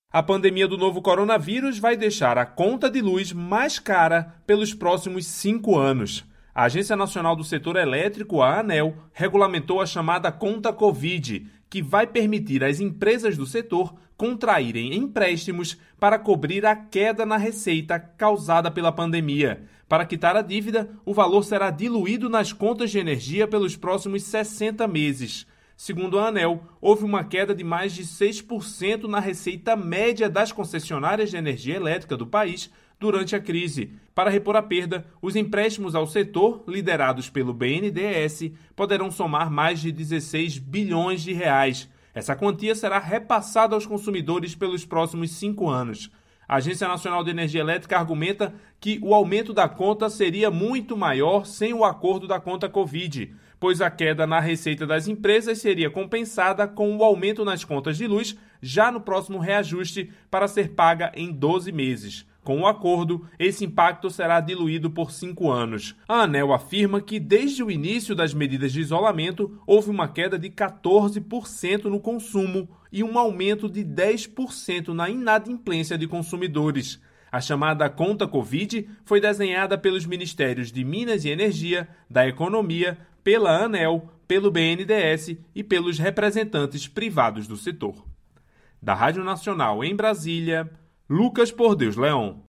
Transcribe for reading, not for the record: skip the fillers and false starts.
A pandemia do novo coronavírus vai deixar a conta de luz mais cara pelos próximos 5 anos. A Agência Nacional do Setor Elétrico, a ANEEL, regulamentou a chamada Conta Covid, que vai permitir às empresas do setor contraírem empréstimos para cobrir a queda na receita causada pela pandemia. Para quitar a dívida, o valor será diluído nas contas de energia pelos próximos 60 meses. Segundo a ANEEL, houve uma queda de mais de 6% na receita média das concessionárias de energia elétrica do país durante a crise. Para repor a perda, os empréstimos ao setor, liderados pelo BNDES, poderão somar mais de 16 bilhões de reais. Essa quantia será repassada aos consumidores pelos próximos 5 anos. A Agência Nacional de Energia Elétrica argumenta que o aumento da conta seria muito maior sem o acordo da conta Covid, pois a queda na receita das empresas seria compensada com o aumento nas contas de luz já no próximo reajuste para ser paga em 12 meses. Com o acordo, esse impacto será diluído por 5 anos. A ANEEL afirma que, desde o início das medidas de isolamento, houve uma queda de 14% no consumo e um aumento de 10% na inadimplência de consumidores. A chamada Conta Covid foi desenhada pelos Ministérios de Minas e Energia, da Economia, pela ANEEL, pelo BNDES e pelos representantes privados do setor. Da Rádio Nacional em Brasília, Lucas Por Deus Leão.